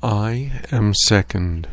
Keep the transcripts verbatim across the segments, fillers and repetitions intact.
I am second.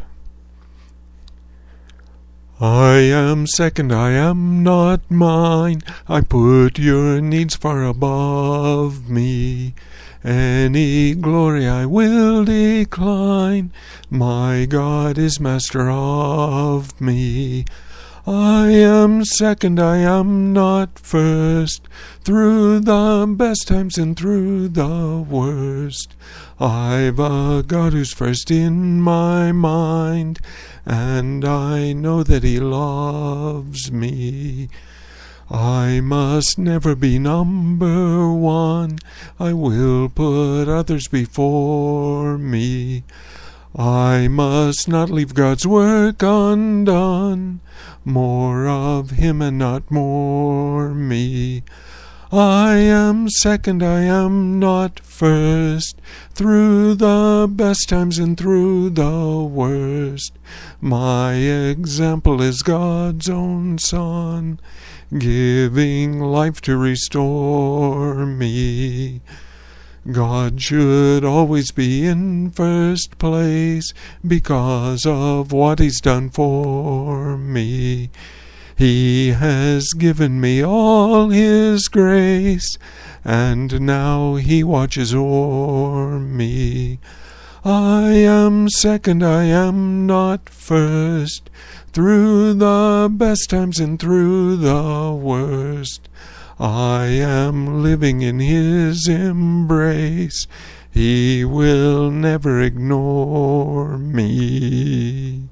I am second, I am not mine. I put your needs far above me. Any glory I will decline. My God is master of me. I am second, I am not first. Through the best times and through the worst, I've a God who's first in my mind, and I know that He loves me. I must never be number one. I will put others before me. I must not leave God's work undone. More of Him and not more me. I am second, I am not first. Through the best times and through the worst, my example is God's own Son, giving life to restore me. God should always be in first place because of what He's done for me. He has given me all His grace, and now He watches o'er me. I am second, I am not first. Through the best times and through the worst, I am living in His embrace. He will never ignore me.